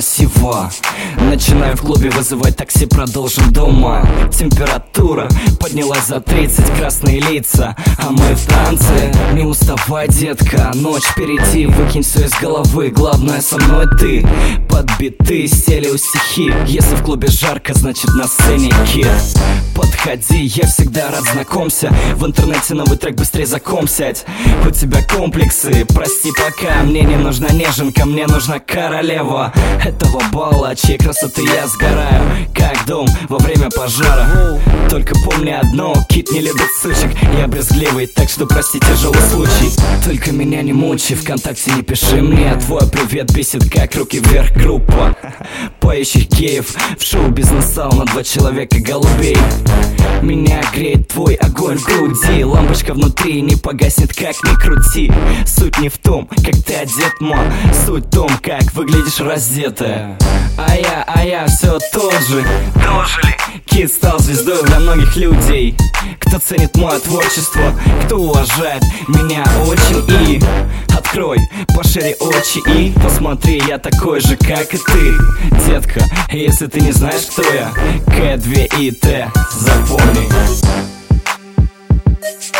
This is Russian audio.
красиво. Начинаем в клубе вызывать такси, продолжим дома. Температура поднялась за 30, красные лица, а мы в танце. Не уставай, детка, ночь впереди. Выкинь все из головы, главное со мной ты. Под биты, стелю стихи. Если в клубе жарко, значит на сцене кит. Подходи, я всегда рад знакомься. В интернете новый трек, быстрее закомсять. У тебя комплексы, прости пока. Мне не нужна неженка, мне нужна королева этого бала, чьей красоты я сгораю, как дом во время пожара. Только помни одно, кит не любит сучек. Я брезгливый, так что прости тяжелый случай. Только меня не мучи, ВКонтакте не пиши мне. Твой привет бесит, как руки вверх группа поющих геев. В шоу-бизнес зал на 2 человека голубей. Меня греет твой огонь в груди. Лампочка внутри не погаснет, как ни крути. Суть не в том, как ты одет, ма. Суть в том, как выглядишь раздетая. А я все тот же. Кит стал звездой для многих людей. Кто ценит мое творчество, кто уважает меня очень. И открой пошире очи и посмотри, я такой же, как и ты. Детка, если ты не знаешь, кто я, К, 2 и Т, запомни.